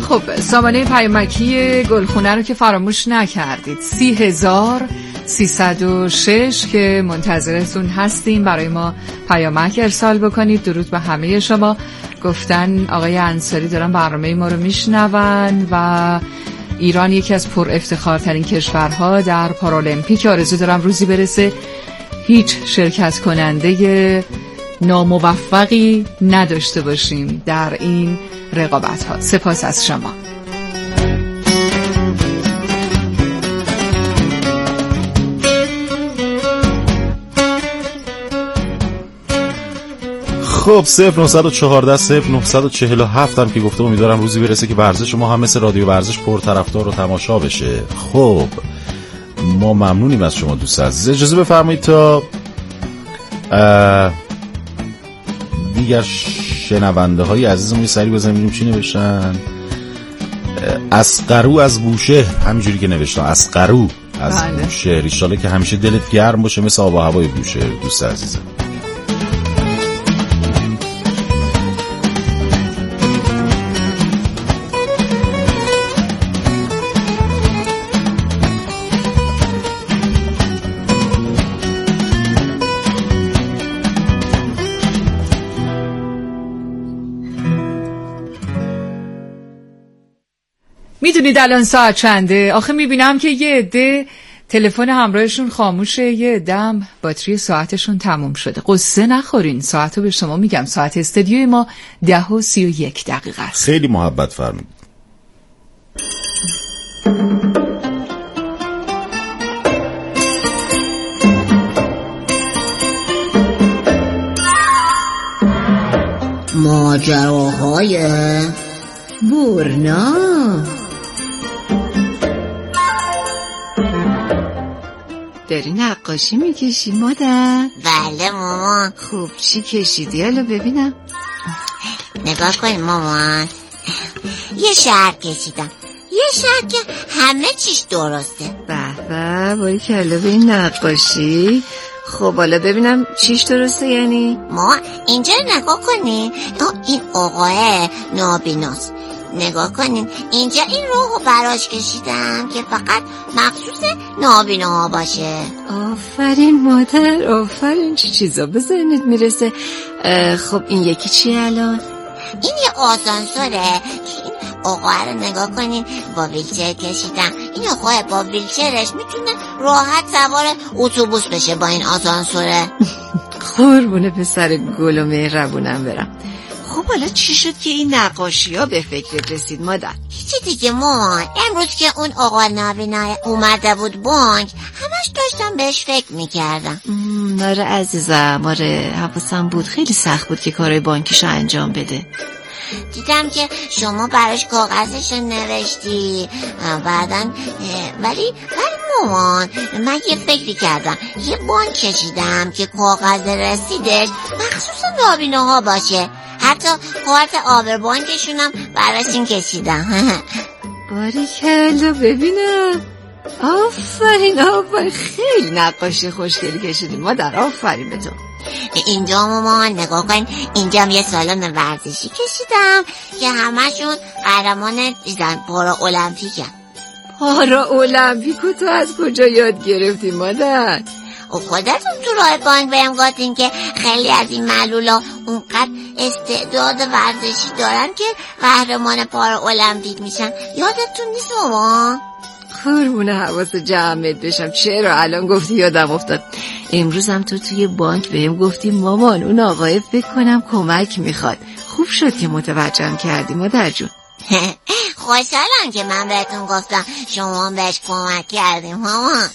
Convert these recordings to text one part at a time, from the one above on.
خب سامانه پیامکی گلخونه رو که فراموش نکردید، 30,306 که منتظرتون هستیم برای ما پیامک ارسال بکنید. درود به همه شما. گفتن آقای انصاری دارن برنامه ما رو میشنون و ایران یکی از پر افتخارترین کشورها در پارالمپیک. آرزو دارم روزی برسه هیچ شرکت کننده ناموفقی نداشته باشیم در این رقابت ها. سپاس از شما. خب 0914-0947 هم که گفته امیدوارم روزی برسه که ورزش ما هم مثل رادیو ورزش پرطرفدار و تماشا بشه. خب ما ممنونیم از شما دوست عزیز. اجازه بفرمایید تا دیگر شنونده های عزیزمون یه سری بزنیم ببینیم چی نوشتن. اسقرو از بوشهر، همینجوری که نوشتن اسقرو از بوشهر، ان شاءالله که همیشه دلت گرم باشه مثل آب و هوای بوشهر دوست عزیزم. میدونید الان ساعت چنده؟ آخه میبینم که یه عده تلفن همراهشون خاموشه، یه عده‌ام باتری ساعتشون تموم شده. قصه نخورین، ساعتو به شما میگم. ساعت استودیوی ما 10:31 است. خیلی محبت فرمایید. ماجراهای برنا. داری نقاشی میکشی مادر؟ بله مامان. خوب چی کشیدی؟ حالا ببینم. نگاه کن مامان، یه شهر کشیدم، یه شهر که همه چیش درسته. به به، باریکلا به این نقاشی. خب حالا ببینم چیش درسته. یعنی ما اینجا نگاه کنین، این آقاه نابیناست. نگاه کنین اینجا این روحو براش کشیدم که فقط مخصوص نابیناها باشه. آفرین مادر، آفرین. چه چیزا به ذهنت میرسه. خب این یکی چیه الان؟ این یه آسانسوره. این آقاه رو نگاه کنین با ویلچر کشیدم. این آقاه با ویلچرش میتونه راحت سوار اتوبوس بشه با این آسانسوره. قربونه پسر گل و مهربونم برم. خب حالا چی شد که این نقاشی ها به فکر رسید مادر؟ چی دیگه مامان، امروز که اون آقا نابینا اومده بود بانک، همش داشتم بهش فکر میکردم. آره عزیزم، آره حواسم بود. خیلی سخت بود که کارهای بانکیشو انجام بده. دیدم که شما براش کاغذش نوشتی بعدن، ولی مامان من یه فکری کردم. یه بانک کشیدم که کاغذ رسیدش مخصوص نابیناها باشه. حتی کارت آبر بانکشونم براشون کشیدم. باریکلا ببینم. آفرین آفرین، خیلی نقاشی خوشگلی کشیدی مادر. آفرین به تو. اینجا مامان نگاه کن، اینجا هم یه سالن ورزشی کشیدم که همشون قهرمان پارا المپیکن. پارا المپیکو تو از کجا یاد گرفتی مادر؟ و خودتون تو راه بانک بهم گفتین که خیلی از این معلولا اونقدر استعداد ورزشی دارن که قهرمان پارا المپیک میشن. یادتون نیست مامان؟ قربونه حواس جمعت بشم. چرا الان گفتی یادم افتاد. امروز هم تو توی بانک بهم گفتی مامان اون آقای فکر کنم کمک میخواد. خوب شد که متوجهم کردی مادر جون. خوشحالم که من بهتون گفتم شما بهش کمک کردیم مامان.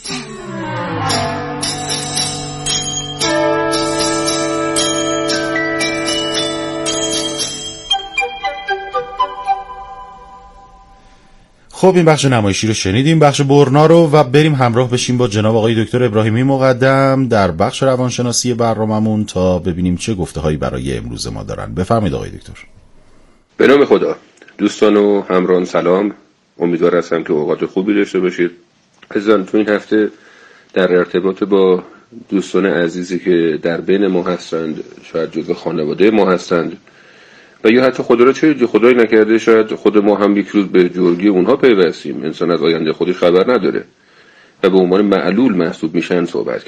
خب این بخش نمایشی رو شنیدیم، بخش برنا رو، و بریم همراه بشیم با جناب آقای دکتر ابراهیمی مقدم در بخش روانشناسی برنامه‌مون تا ببینیم چه گفته‌هایی برای امروز ما دارن. بفرمایید آقای دکتر. به نام خدا. دوستان و همراهان سلام. امیدوار هستم که اوقات خوبی داشته باشید. عزیزان تو این هفته در ارتباط با دوستان عزیزی که در بین ما هستند، شاید جزو خانواده ما هستند، و یا حتی خدا را چه خدای نکرده شاید خود ما هم یک روز به جرگی اونها پیوستیم. انسان از آینده خودش خبر نداره و به عنوان معلول محسوب میشن.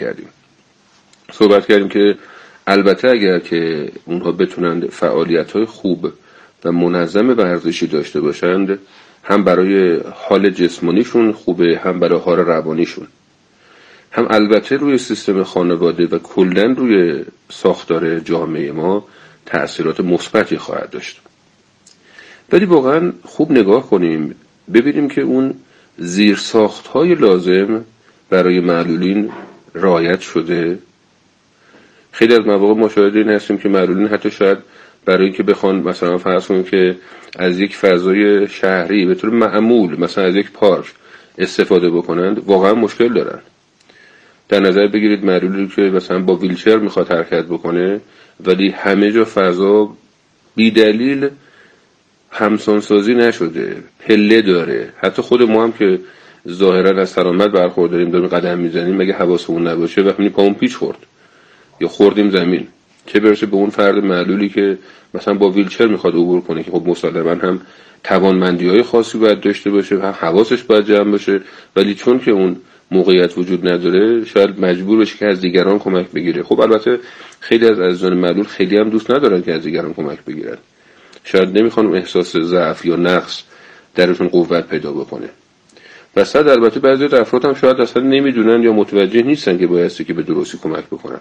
صحبت کردیم که البته اگر که اونها بتونند فعالیت‌های خوب و منظم ورزشی داشته باشند، هم برای حال جسمانیشون خوبه، هم برای حال روانیشون، هم البته روی سیستم خانواده و کلاً روی ساختار جامعه ما تأثیرات مثبتی خواهد داشت. ولی واقعاً خوب نگاه کنیم ببینیم که اون زیرساخت‌های لازم برای معلولین رعایت شده. خیلی از مواقع مشاهده این هستیم که معلولین حتی شاید برای اینکه بخوان مثلا فرض کنیم که از یک فضای شهری به طور معمول مثلا از یک پارک استفاده بکنند، واقعا مشکل دارن. در نظر بگیرید معلولی که مثلا با ویلچر میخواد حرکت بکنه ولی همه جا فضا بی دلیل همسانسازی نشده، پله داره. حتی خود ما هم که ظاهرا از سلامت برخورداریم داریم قدم میزنیم، مگه حواسمون نباشه وقتی پامون پیچ خورد یا خوردیم زمین، چه برسه به اون فرد معلولی که مثلا با ویلچر میخواد عبور کنه که خب مسلما هم توانمندی‌های خاصی باید داشته باشه، هم حواسش باید جمع باشه، ولی چون که اون موقعیت وجود نداره شاید مجبور بشه که از دیگران کمک بگیره. خب البته خیلی از عزیزان معلول خیلی هم دوست ندارن که از دیگران کمک بگیرن، شاید نمیخوان احساس ضعف یا نقص درشون قوت پیدا بکنه. وسط البته بعضی از افراد هم شاید اصلا نمیدونن یا متوجه نیستن که بایستی که به درستی کمک بکنن.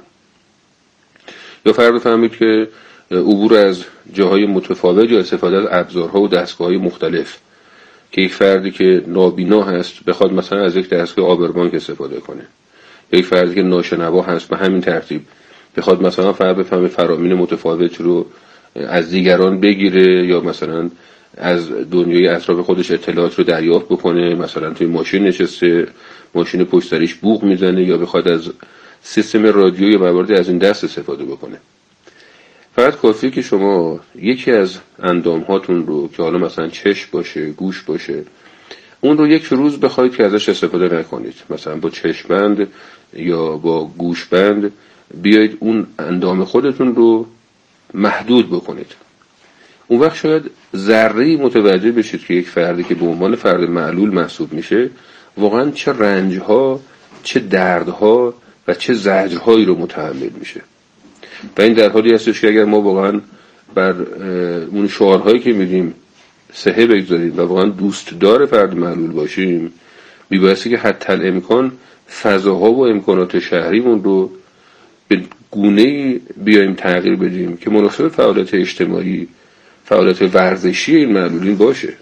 یا فرض بفرمایید که عبور از جاهای متفاوت یا استفاده از ابزارها و دستگاه‌های مختلف، که یک فردی که نابینا هست بخواد مثلا از یک دستگاه آبربانک استفاده کنه، یا یک فردی که ناشنوا هست به همین ترتیب بخواد مثلا فرض بفرمایید فرامین متفاوت رو از دیگران بگیره یا مثلا از دنیای اطراف خودش اطلاعات رو دریافت بکنه، مثلا توی ماشین نشسته ماشین پشت سرش بوق میزنه یا بخواد از سیستم رادیو یا مواردی از این دست استفاده بکنه. فقط کافیه که شما یکی از اندام هاتون رو که حالا مثلا چشم باشه، گوش باشه، اون رو یک روز بخواید که ازش استفاده نکنید، مثلا با چشمبند یا با گوشبند بیایید اون اندام خودتون رو محدود بکنید. اون وقت شاید ذره‌ای متوجه بشید که یک فردی که به عنوان فرد معلول محسوب میشه واقعا چه رنج‌ها، چه دردها و چه زجرهایی رو متحمل میشه. و این در حالی هستش که اگر ما واقعا بر اون شعارهایی که میدیم صحه بگذاریم و واقعا دوست دار فرد معلول باشیم، میبایستی که حتی الامکان فضاها و امکانات شهریمون رو به گونه‌ای بیایم تغییر بدیم که مناسب فعالیت اجتماعی، فعالیت ورزشی این معلولین باشه.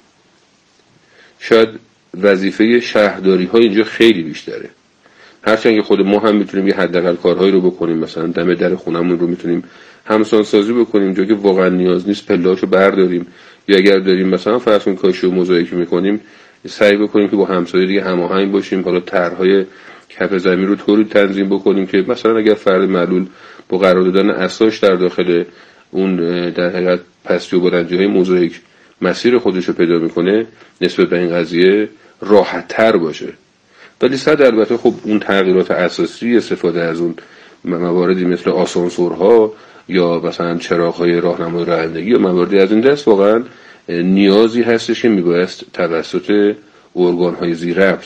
شاید وظیفه شهرداری ها اینجا خیلی بیشتره، هرچند که خود ما هم میتونیم یه حداقل کارهایی رو بکنیم، مثلا دم در خونمون رو میتونیم همسانسازی بکنیم، جایی که واقعا نیاز نیست پله‌اشو برداریم، یا اگر داریم مثلا فرض کن کاشی و موزاییک میکنیم سعی بکنیم که با همسایه دیگه هماهنگ باشیم، حالا طرح‌های کف زمین رو طوری تنظیم بکنیم که مثلا اگر فرد معلول با قرار دادن اساس در داخل اون در حقیقت پستی و بلندی‌های موزاییک مسیر خودش رو پیدا میکنه نسبت به این قضیه راحت‌تر باشه. ولی صد البته خب اون تغییرات اساسی استفاده از اون مواردی مثل آسانسورها یا مثلا چراغ‌های راهنمای رانندگی یا مواردی از این دست واقعا نیازی هستش که میبایست توسط ارگان‌های ذی‌ربط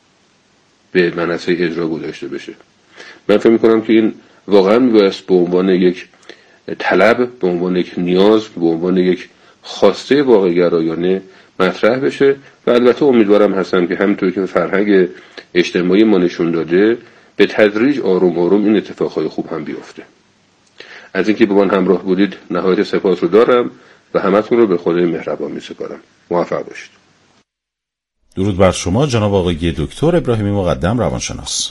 به منصه اجرا گذاشته بشه. من فکر می‌کنم که این واقعا میبایست به عنوان یک طلب، به عنوان یک نیاز، به عنوان یک خواسته واقع گرایانه مطرح بشه و البته امیدوارم هستم که همونطور که فرهنگ اجتماعی ما نشون داده به تدریج آروم آروم این اتفاقهای خوب هم بیفته. از اینکه با من همراه بودید نهایت سپاس رو دارم و همتون رو به خدای مهربان می‌سپارم. موفق باشید. درود بر شما جناب آقای دکتر ابراهیمی مقدم، روانشناس.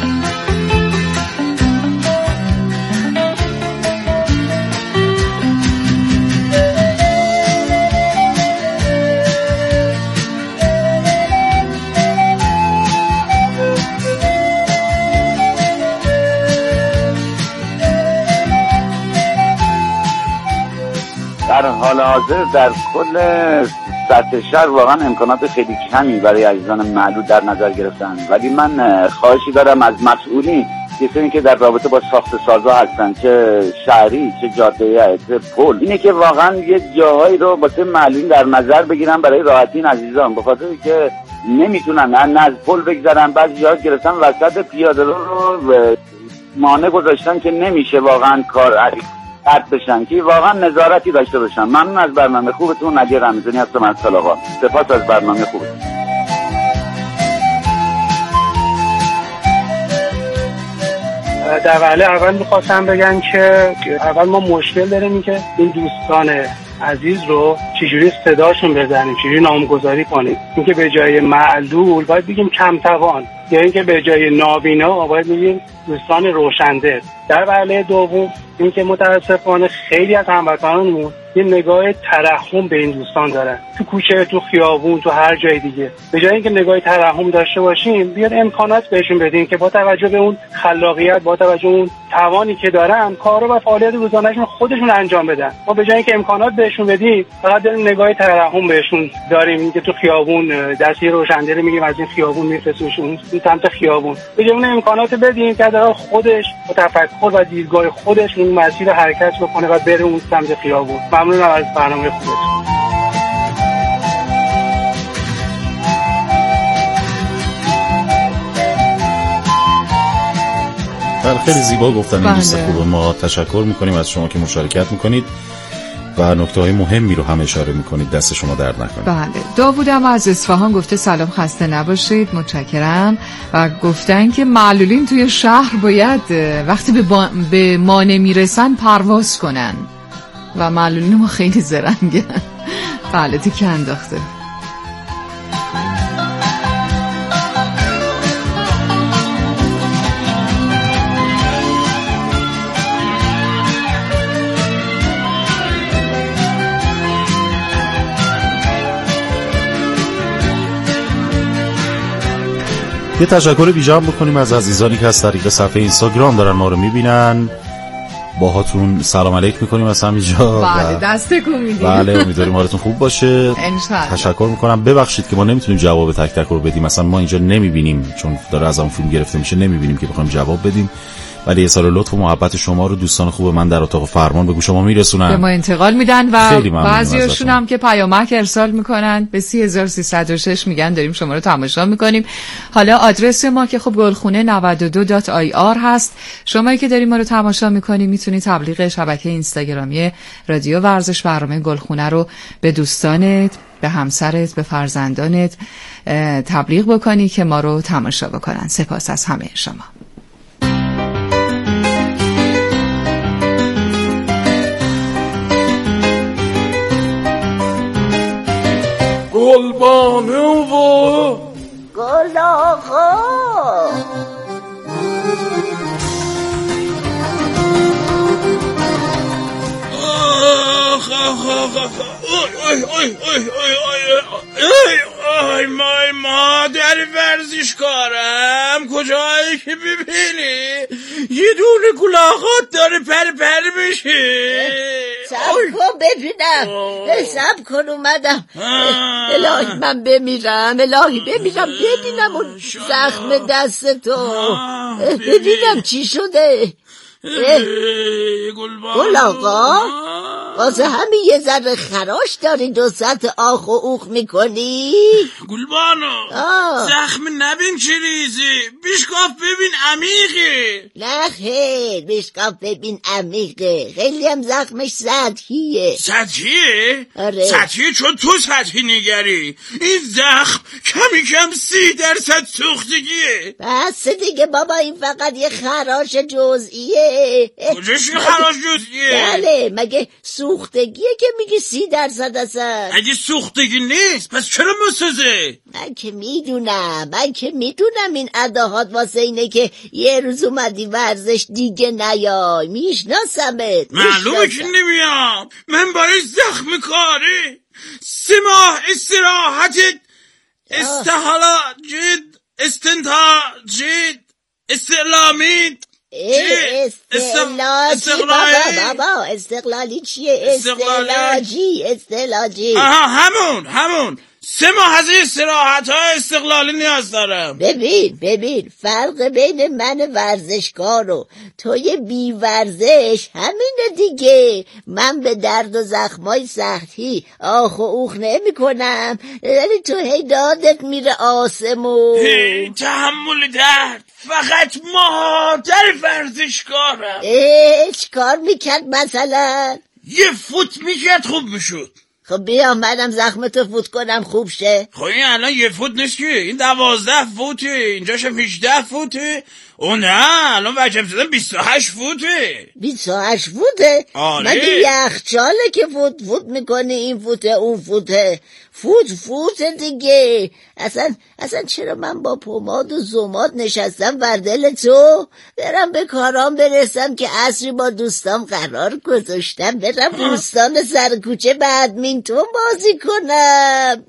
در حال حاضر در کل سطح شهر واقعا امکانات خیلی کمی برای عزیزان معلول در نظر گرفتن، ولی من خواهشی دارم از مسئولین یه سری که در رابطه با ساخت سازا هستن، چه شهری چه جاده چه پل، اینه که واقعا یه جاهایی رو واسه معلولین در نظر بگیرن برای راحتی این عزیزان، به خاطر که نمیتونن نه از پل بگذرن، بعضی جاها گرفتن وسط پیاده رو مانع گذاشتن که نمیشه واقعا کار قطع بشن، که واقعا نظارتی داشته باشن. ممنون از برنامه خوبتون. علی رمضانی هستم از سلاغان. سپاس از برنامه خوبتون. در وهله اول میخواستم بگم که اول ما مشکل داریم که این دوستان عزیز رو چجوری صداشون بزنیم، چجوری نامگذاری کنیم. اینکه به جای معلول باید بگیم کم توان، یا اینکه به جای نابینا باید بگیم دوستان روشنده. در وهله دوم اینکه متاسفانه خیلی از هموطنانمون یه نگاه ترحم به این دوستان دارن، تو کوچه، تو خیابون، تو هر جای دیگه. به جای اینکه نگاه ترحم داشته باشیم، بیاد امکانات بهشون بدیم که با توجه به اون خلاقیت، با توجه به اون توانی که دارن، کارا و فعالیت روزانه‌شون خودشون انجام بدن. ما به جای اینکه امکانات بهشون بدیم، فقط داریم نگاه ترحم بهشون داریم. اینکه تو خیابون دستی روشنده میگیم از این خیابون میفرستیمشون این سمت خیابون. به جای اون امکانات بدیم که در خودش با تفکر و دیدگاه خودش اون مسیر حرکت بکنه و بره اون سمت خیابون. ممنونم از برنامه خوبتون. خیلی زیبا گفتن این دوست خوب. ما تشکر میکنیم از شما که مشارکت میکنید و نکته‌های مهمی رو هم اشاره میکنید. دست شما درد نکنه. بله. داوودم از اصفهان گفته سلام، خسته نباشید، متشکرم. و گفتن که معلولین توی شهر باید وقتی به ما نمیرسن پرواز کنن و معلولین ما خیلی زرنگن. بله تیکه انداخته. یه تشکر ویژه هم بکنیم از عزیزانی که از طریق صفحه اینستاگرام دارن ما رو میبینن. باهاتون سلام علیک میکنیم از همینجا. بله دست تکون میدیم. بله امیدواریم حالتون خوب باشه. تشکر میکنم. ببخشید که ما نمیتونیم جواب تک تک رو بدیم، مثلا ما اینجا نمیبینیم چون داره از اون فیلم گرفته میشه، نمیبینیم که بخوایم جواب بدیم، ولی اظهار لطف و محبت شما رو دوستان خوب من در اتاق فرمان به گوش شما میرسونن، به ما انتقال میدن و بعضیاشون هم که پیامک ارسال میکنن به 30306 میگن داریم شما رو تماشا میکنیم. حالا آدرس ما که خب گلخونه 92.ir هست. شمایی که داریم ما رو تماشا میکنیم میتونید تبلیغ شبکه اینستاگرامی رادیو ورزش برنامه گلخونه رو به دوستانت، به همسرت، به فرزندانت تبلیغ بکنی که ما رو تماشا بکنن. سپاس از همه شما. گلبانو و گل آقا مای مادر ورزشکارم، کجایی که ببینی یه دونه گلاغات داره پر میشه. سب کن ببینم، سب کن اومدم. الهی من بمیرم، الهی بمیرم ببینم اون زخم دست تو، ببینم چی شده. گل آقا واسه همین یه ذره خراش داری 200 آخ و اوخ میکنی؟ گلبانو زخم نبین چه ریزی، بیشکاف ببین عمیقه. نه خیر، بیشکاف ببین عمیقه، خیلی هم زخمش سطحیه. سطحیه؟ آره سطحیه چون تو سطحی نگری. این زخم کم 30% سوختگیه. بس دیگه بابا، این فقط یه خراش جزئیه. کجاش یه خراش جزئیه؟ بله مگه سوختگیه که میگی 30% اصلا؟ اگه سوختگی نیست پس چرا مسوزه؟ من که میدونم این اداهات واسه اینه که یه روز اومدی ورزش دیگه نیای. میشناسمت. معلومه که نمیام، من برای زخم کاری 3 ماه استراحتت استحالاجید استنتاجید استعلامید بابا استقلالی چیه؟ استعلاجی. همون 3 ماه از استراحت های استقلالی نیاز دارم. ببین فرق بین من ورزشکار و توی بی ورزش همینه دیگه. من به درد و زخمای سختی آخ و اوخ نمی کنم، ولی تو هی دادت میره آسمون. تحمل درد فقط مادر ورزشکارم. چیکار میکرد مثلا؟ یه فوت میکرد خوب میشد. خب بیا منم زخمتو فوت کنم خوب شه. خب این الان یه فوت نیست که، این 12 فوته، اینجاشم 18 فوته. او نه الان وجب زدم 28 فوته. 28 فوته؟ آره. مگه یخچاله که فوت میکنی؟ این فوته اون فوته، فوت دیگه. اصلا چرا من با پماد و زماد نشستم بر دل تو؟ برم به کارام برسم که عصری با دوستام قرار گذاشتم برم بوستان سر کوچه بدمینتون بازی کنم.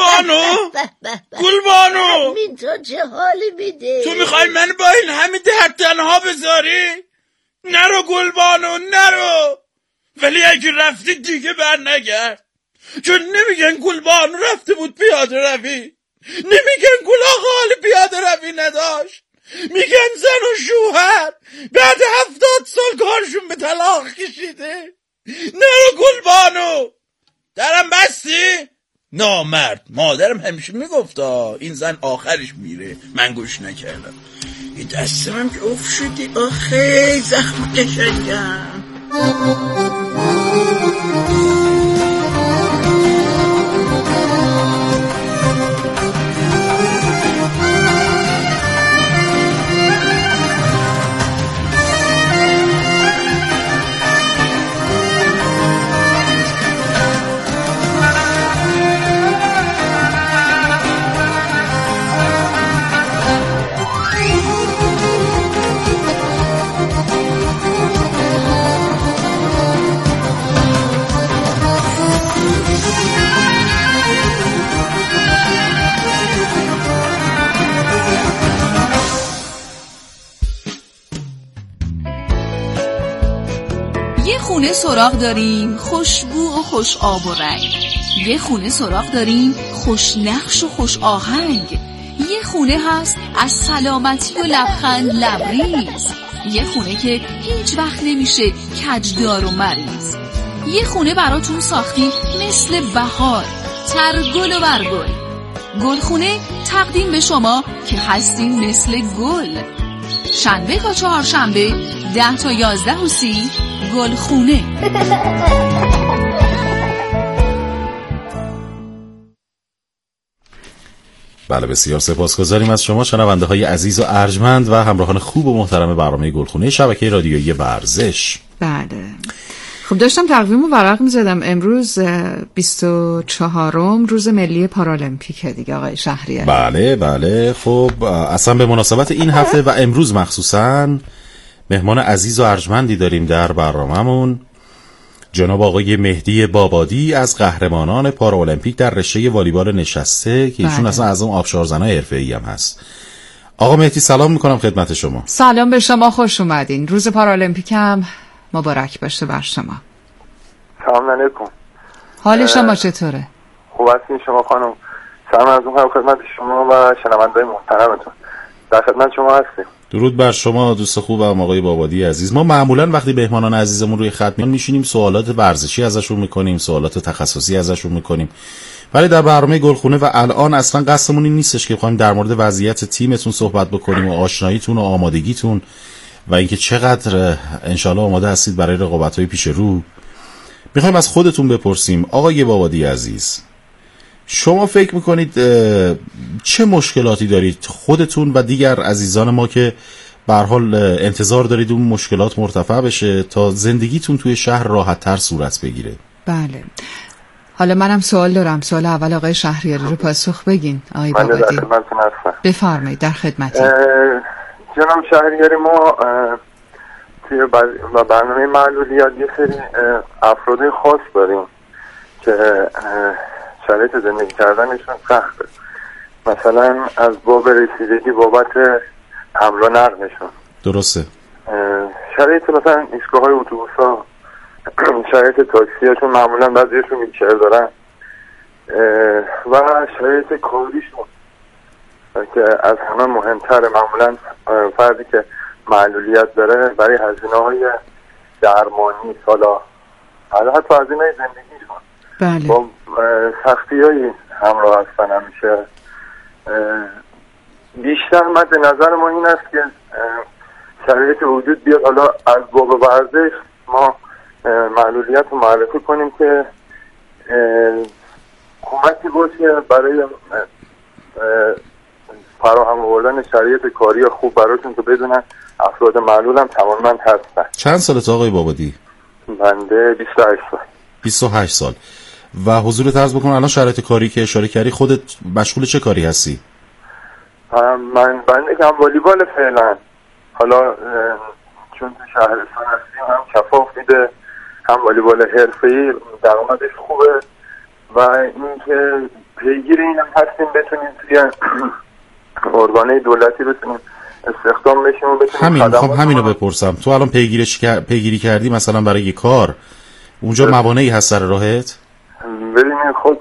گلبانو بدمینتون چه حالی میده؟ تو میخوای من با این همین درد تنها بذاری؟ نرو گلبانو نرو. ولی اگه رفتی دیگه بر نگرد، چون نمیگن گلبانو رفته بود پیاده روی، نمیگن گل آقا حال پیاده روی نداشت، میگن زن و شوهر بعد 70 سال کارشون به طلاق کشیده. نرو گلبانو. درم بستی؟ نامرد. مادرم همیشه میگفتا این زن آخرش میره، من گوش نکردم. این دستم که اف شدی آخه زخم قشنگم. خونه سراغ داریم خوشبو و خوش آب و رنگ، یه خونه سراغ داریم خوش نقش و خوش آهنگ، یه خونه هست از سلامتی و لبخند لبریز، یه خونه که هیچ وقت نمیشه کجدار و مریض، یه خونه براتون ساختیم مثل بهار ترگل و برگل. گلخونه تقدیم به شما که هستیم مثل گل. شنبه تا چهارشنبه 10 تا 11 و 30 گلخونه. بله بسیار سپاسگزاریم از شما شنونده های عزیز و ارجمند و همراهان خوب و محترم برنامه گلخونه شبکه رادیویی ورزش. بله خب داشتم تقویمو ورق می‌زدم. امروز 24م روز ملی پارالمپیکه دیگه آقای شهریاری. بله خب اصلا به مناسبت این هفته و امروز مخصوصاً مهمان عزیز و ارجمندی داریم در برنامه‌مون، جناب آقای مهدی بابادی از قهرمانان پارالمپیک در رشته والیبال نشسته که ایشون اصلا از اون آبشارزنای حرفه‌ای هم هست. آقا مهدی سلام میکنم خدمت شما. سلام به شما، خوش اومدین. روز پارالمپیک هم مبارک باشه بر شما. سلام علیکم. حال شما چطوره؟ خوب هستین شما خانم؟ سلام عرض می‌کنم خدمت شما و شنونده‌های محترمتون. در خدمت شما هستیم. درود بر شما دوست خوبم آقای بابادی عزیز. ما معمولا وقتی مهمانان عزیزمون روی خط میان میشینیم سوالات ورزشی ازشون میکنیم، سوالات تخصصی ازشون میکنیم، ولی در برنامه گلخونه و الان اصلا قصدمون این نیستش که بخوایم در مورد وضعیت تیمتون صحبت بکنیم و آشناییتون و آمادگیتون و اینکه چقدر انشالله آماده هستید برای رقابت‌های پیش رو. میخوایم از خودتون بپرسیم آقای بابادی عزیز، شما فکر میکنید چه مشکلاتی دارید خودتون و دیگر عزیزان ما که به هر حال انتظار دارید اون مشکلات مرتفع بشه تا زندگیتون توی شهر راحت تر صورت بگیره؟ بله حالا منم سوال دارم. سوال اول آقای شهریاری رو پاسخ بگین. آقای بابادی بفرمایید. در خدمتی. جناب شهریاری، ما توی برنامه معلولیات یه سری افراد خاص داریم که شرایط زندگی کردنشون سخته، مثلا از باب رسیدگی بابت حمل و نقلشون. درسته. شرایط مثلا ایستگاه‌های اتوبوس‌ها، شرایط تاکسی‌هاشون معمولا بعضیشون ویلچر دارن، و شرایط کاریشون که از همه مهمتره. معمولا فردی که معلولیت داره برای هزینه‌های درمانی حالا حتی هزینه زندگیشون بله. با سختی‌هایی همراه هستن همیشه. بیشتر مد نظر ما این است که شرایط وجود بیاد حالا از باب ورزش ما معلولیت رو معرفی کنیم که کمکی باشه برای فراهم آوردن شرایط کاری خوب براشون که بدونن افراد معلول هم توانمند هستن. چند سالت آقای بابادی؟ بنده 28 سال. 28 سال. و حضورت عرض بکنم الان شرایط کاری که اشاره کردی خودت مشغول چه کاری هستی؟ بنده که هم والیبال فعلا، حالا چون تو شهرستان هستیم هم کفاف میده، هم والیبال حرفه‌ای درآمدش خوبه و اینکه پیگیر اینم هستیم بتونیم توی ارگانهای دولتی بتونیم استخدام بشیم و بتونیم همینو بپرسم. تو الان پیگیری کردی مثلا برای یه کار اونجا موانعی هست سر راهت؟ ببینید خب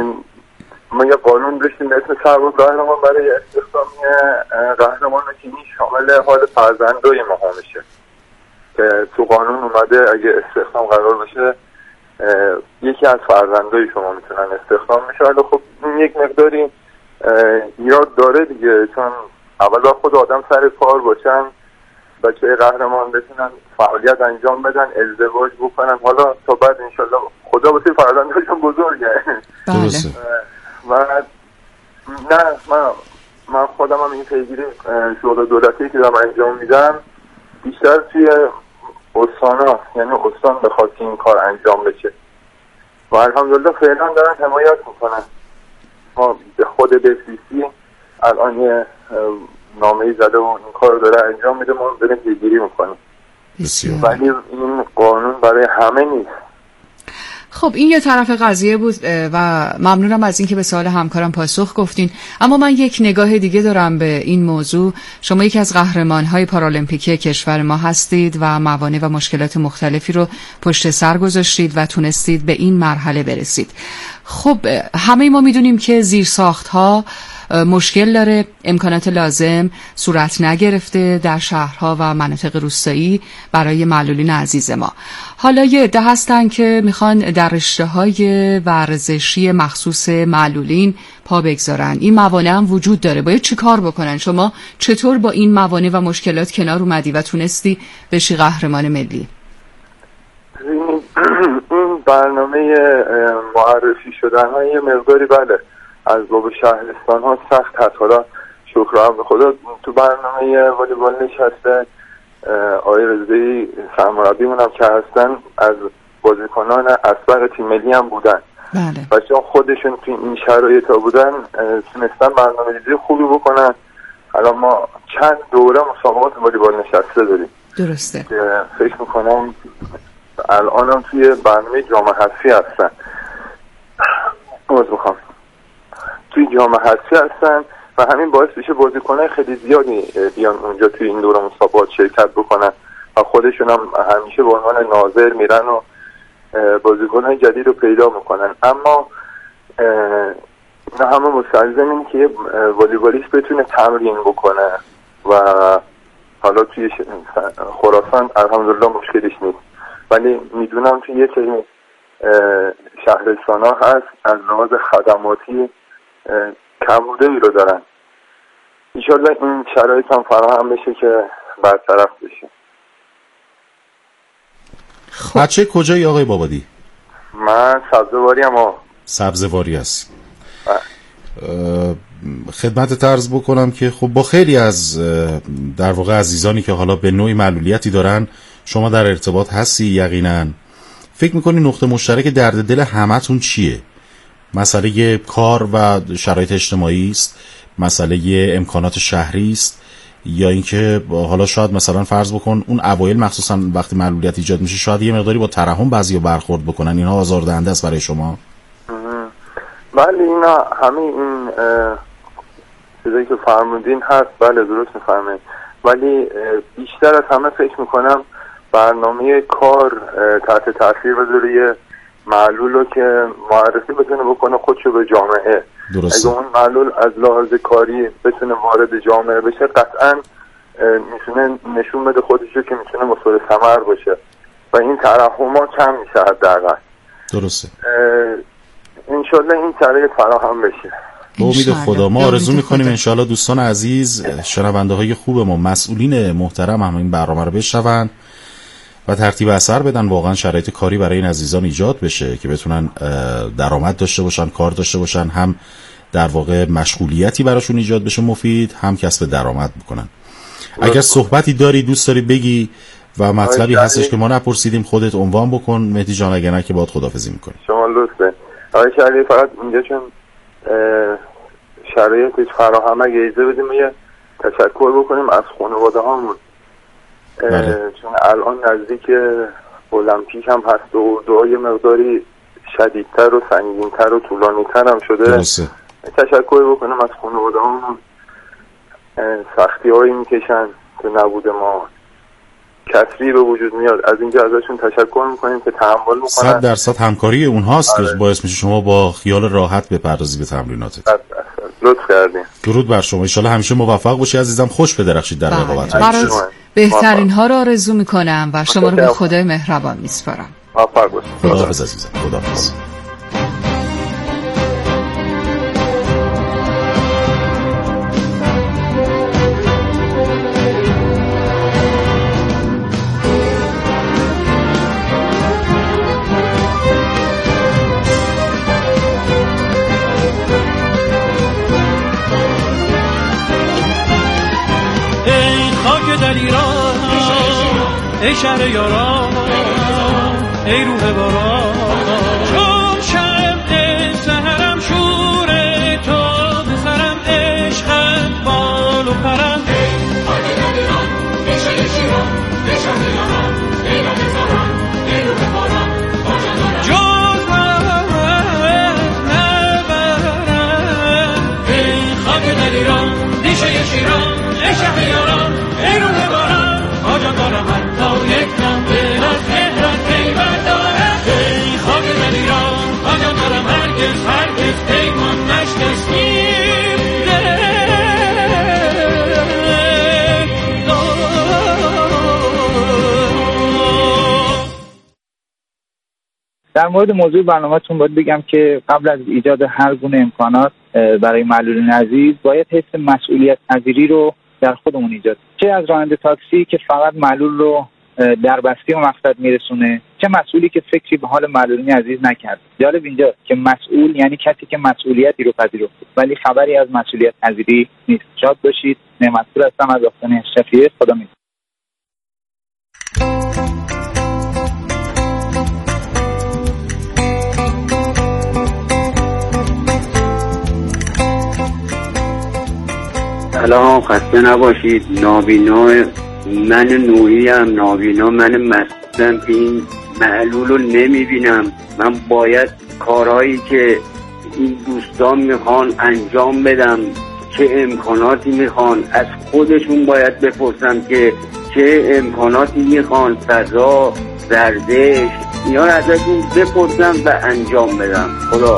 ما یه قانون داشتیم به اسم سرباز قهرمان برای استخدام قهرمان که این شامل حال فرزندای ما میشه که تو قانون اومده اگه استخدام قرار بشه یکی از فرزندای شما میتونن استخدام بشه. حالا خب این یک مقداری ایراد داره دیگه، چون اول با خود آدم سر کار باشن، بچه قهرمان بتونن فعالیت انجام بدن، ازدواج بکنن، حالا تا بعد انشالله خدا واسه فرزنداشون بزرگه. درسته. و نه من خودم هم این پیگیری شغل دولتی که دارم انجام میدم بیشتر توی استانا، یعنی استان بخواد این کار انجام بشه و الحمدلله فعلا دارن حمایت میکنن. ما به خود بسیسی الان یه نامه‌ای زده و این کار داره انجام میده، ما داریم پیگیری میکنیم. ولی این قانون برای همه نیست. خب این یه طرف قضیه بود و ممنونم از اینکه به سوال همکارم پاسخ گفتین. اما من یک نگاه دیگه دارم به این موضوع. شما یکی از قهرمان‌های پارالمپیکی کشور ما هستید و موانع و مشکلات مختلفی رو پشت سر گذاشتید و تونستید به این مرحله برسید. خب همه ما میدونیم که زیرساخت‌ها مشکل داره، امکانات لازم صورت نگرفته در شهرها و مناطق روستایی برای معلولین عزیز ما. حالا یه عده هستن که میخوان در رشته‌های ورزشی مخصوص معلولین پا بگذارن. این موانع هم وجود داره، باید چی کار بکنن؟ شما چطور با این موانع و مشکلات کنار اومدی و تونستی بشی قهرمان ملی؟ این برنامه معرفی شدن های یه مقداری بله از باب شهرستان ها سخت هست. حالا شکر به خدا تو برنامه والیبال نشسته آقای رضایی سرمربیمون هم که هستن از بازیکنان اسبق تیم ملی هم بودن. بله. و چون خودشون تو این شرایط ها بودن تونستن برنامه‌ریزی خوبی بکنن. الان ما چند دوره مسابقات والیبال نشسته داریم. درسته. فکر میکنم الان هم توی برنامه جام حذفی هستن. توی جام حذفی هستن و همین باعث میشه بازیکنان خیلی زیادی بیان اونجا توی این دوره مسابقات شرکت بکنن و خودشون هم همیشه به عنوان ناظر میرن و بازیکنان جدید رو پیدا میکنن. اما همه مستلزم اینه که والیبالیست بتونه تمرین بکنه و حالا توی خراسان الحمدلله مشکلش نیست، ولی میدونم توی یه سری شهرستان ها هست از لحاظ خدماتی کمبوده‌ای رو دارن. انشالله این شرایط هم فراهم بشه که برطرف بشه. بچه کجایی آقای بابادی؟ من سبزواری هم. سبزواری هست. خدمت عرض بکنم که خب با خیلی از در واقع عزیزانی که حالا به نوعی معلولیتی دارن شما در ارتباط هستی یقینا. فکر میکنی نقطه مشترک درد دل همتون چیه؟ مسئله کار و شرایط اجتماعی است، مسئله امکانات شهری است، یا اینکه حالا شاید مثلا فرض بکن اون اوایل مخصوصا وقتی معلولیت ایجاد میشه شاید یه مقداری با ترحم بعضیا برخورد بکنن، اینها آزاردهنده است برای شما؟ بله اینا همه این چیزایی که فرمودین هست، بله درست میفرمایید، ولی بیشتر از همه فکر میکنم برنامه کار تحت تاثیر بذاره یه معلول رو که معرفی بتونه بکنه خودشو به جامعه. درسته. اگه اون معلول از لحاظ کاری بتونه وارد جامعه بشه قطعا میتونه نشون بده خودشو که میتونه مسئول ثمر باشه و این ترحم‌ها کم میشه حداقل. درسته. انشالله این شرایط فراهم بشه. به امید خدا. ما آرزو میکنیم انشالله دوستان عزیز، شنونده های خوب ما، مسئولین محترم هم این برنامه رو بشنون و ترتیب اثر بدن، واقعا شرایط کاری برای این عزیزان ایجاد بشه که بتونن درآمد داشته باشن، کار داشته باشن، هم در واقع مشغولیتی براشون ایجاد بشه مفید، هم کسب درآمد بکنن. اگر صحبتی داری دوست داری بگی و مطلبی هستش که ما نپرسیدیم خودت عنوان بکن مهدی جان، اگر نه که باهات خداحافظی میکنیم. شما لطفه. آقای شهری فقط اینجا چون شرایطش فراهم اگه اجازه بدیم یه تشکر بکنیم از خانواده هامون. چون الان نزدیک المپیک هم هست و دعای مقداری شدیدتر و سنگینتر و طولانیتر هم شده. درسته. تشکر بکنیم از خانواده هامون، سختی هایی میکشن که نبوده ما کسری به وجود میاد، از اینجا ازشون تشکر میکنیم که تحمل میکنن. 100% همکاری اونهاست که باعث میشه شما با خیال راحت بپردازی به تمریناتت. لطف کردین. درود بر شما. ان شاءالله همیشه موفق باشی عزیزم، خوش بدرخشید در رقابت‌های. بهترین ها رو آرزو میکنم و شما رو به خدای مهربان میسپارم. موفق باشید. خداحافظ عزیزم. خداحافظ. ای شهر یاران، ای روح باران، چون شمع سحرم شور تو به سرم، عشقت بال و پرم. ای خاک دلیران، ای شهر شیران، ای شهر یاران، ای روح باران، ای روح باران، جز من نبرم. ای خاک دلیران، ای شهر شیران، ای شهر یاران، ای روح باران، آجا دارم حتی یک نامه از مهرت پیوند دارم. ای خاک من ایران، آجا دارم هرگز پیمان نشکستیم در مورد موضوع برنامه‌تون باید بگم که قبل از ایجاد هر گونه امکانات برای معلولین عزیز باید حس مسئولیت پذیری رو در خودمون ایجاد، چه از راننده تاکسی که فقط معلول رو در بسته و مقصد میرسونه، چه مسئولی که فکری به حال معلولین عزیز نکرد. جالب اینجا که مسئول یعنی کسی که مسئولیتی رو پذیرفته ولی خبری از مسئولیت پذیری نیست. شاد باشید. نعمت‌پور هستم از آستانه شفیع. خدا می‌دونه. سلام، خسته نباشید. نابینا من نوعیم، نابینا من مستم که این معلول رو نمیبینم. من باید کارهایی که این دوستان میخوان انجام بدم، چه امکاناتی میخوان از خودشون باید بپرسم که چه امکاناتی میخوان، فضا، گردش، اینا رو ازشون بپرسم و انجام بدم. خدا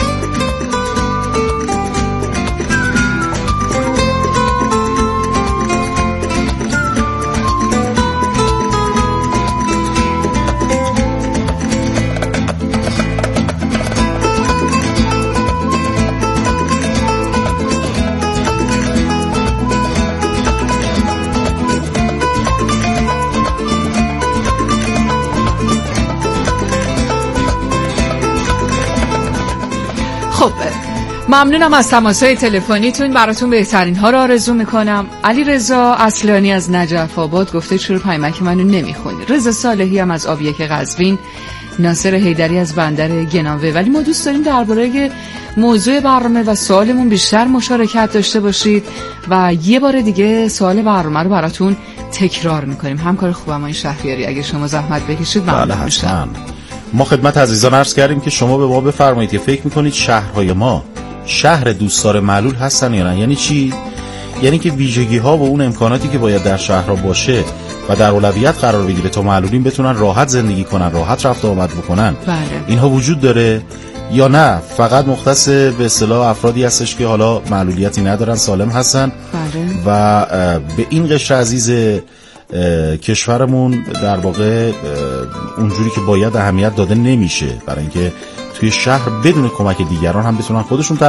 ممنونم از تماس‌های تلفنیتون. براتون بهترین ها رو آرزو میکنم. علی رضا اصلانی از نجف آباد گفته چرا پیامک منو نمیخونی. رضا صالحی هم از آبیک قزوین، ناصر حیدری از بندر گناوه. ولی ما دوست داریم درباره موضوع برنامه و سوالمون بیشتر مشارکت داشته باشید و یه بار دیگه سوال برنامه رو براتون تکرار میکنیم. همکار خوبم این شهریاری، اگه شما زحمت بکشید ممنون میشم. ما خدمت عزیزان عرض کردیم که شما به ما بفرمایید که فکر میکنید شهرهای ما شهر دوستدار معلول هستن یا نه. یعنی چی؟ یعنی که ویژگی ها و اون امکاناتی که باید در شهرها باشه و در اولویت قرار بگیره تا معلولین بتونن راحت زندگی کنن، راحت رفت و آمد بکنن. بله. اینها وجود داره یا نه فقط مختص به اصطلاح افرادی هستش که حالا معلولیتی ندارن، سالم هستن؟ بله. و به این قشر عزیز کشورمون در واقع اونجوری که باید اهمیت داده نمیشه، برای اینکه توی شهر بدون کمک دیگران هم بتونن خودشون